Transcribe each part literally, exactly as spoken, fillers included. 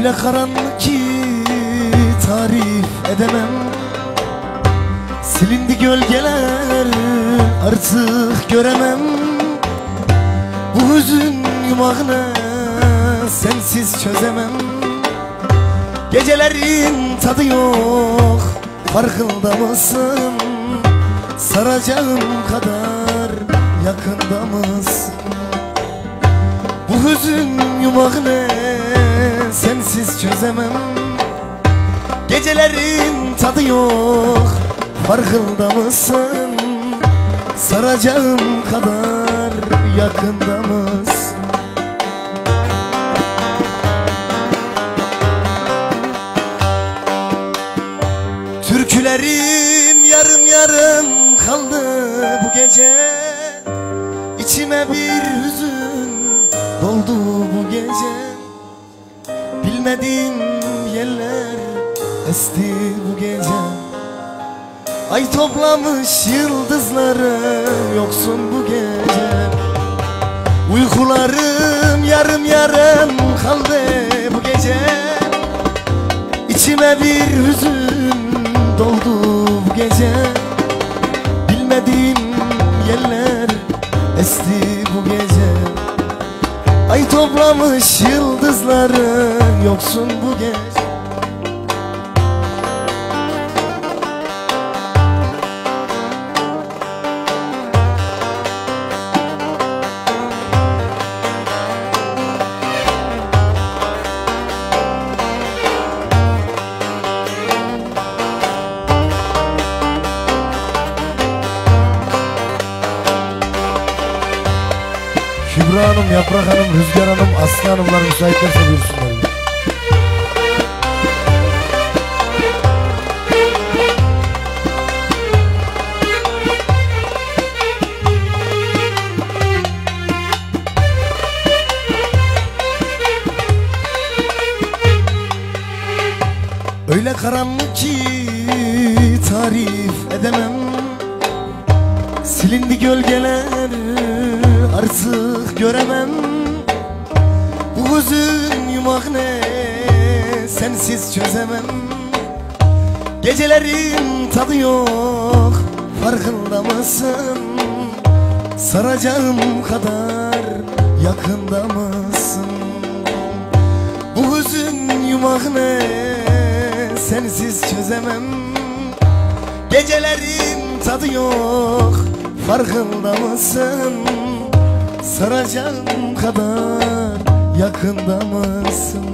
Öyle karanlık ki tarif edemem. Silindi gölgeler, artık göremem. Bu hüzün yumağını sensiz çözemem. Gecelerin tadı yok, farkında mısın? Saracağım kadar yakında mısın? Bu hüzün yumağını sensiz çözemem. Gecelerin tadı yok, farkında mısın? Saracağım kadar yakında mısın? Türkülerim yarım yarım kaldı bu gece. İçime bir hüzün doldu bu gece. Bilmediğim yerler esti bu gece. Ay toplamış yıldızları, yoksun bu gece. Uykularım yarım yarım kaldı bu gece. İçime bir hüzün doldu bu gece. Bilmediğim yerler esti bu gece. Ay toplamış yıldızları, yoksun bu gece. Kübra Hanım, Yaprak Hanım, Rüzgar Hanım, Aslı Hanımlar müsaitlerse buyursunlar. Öyle karanlık ki tarif edemem. Silindi gölgeler, artık göremem. Bu hüzün yumağını sensiz çözemem. Gecelerin tadı yok, farkında mısın? Saracağım kadar yakında mısın? Bu hüzün yumağını sensiz çözemem. Gecelerin tadı yok, farkında mısın? Saracağım kadar yakında mısın?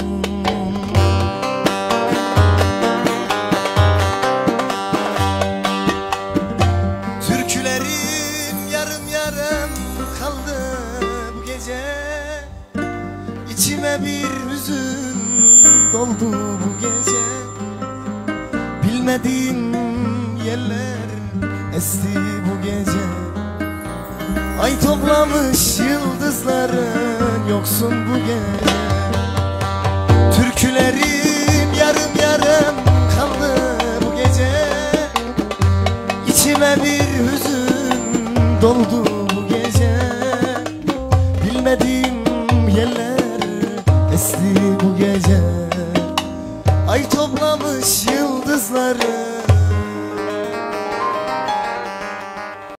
Türkülerim yarım yarım kaldı bu gece. İçime bir hüzün doldu bu gece. Bilmediğim yerler esti bu gece. Ay toplamış yıldızların, yoksun bu gece. Türkülerim yarım yarım kaldı bu gece. İçime bir hüzün doldu bu gece. Bilmediğim yerler esti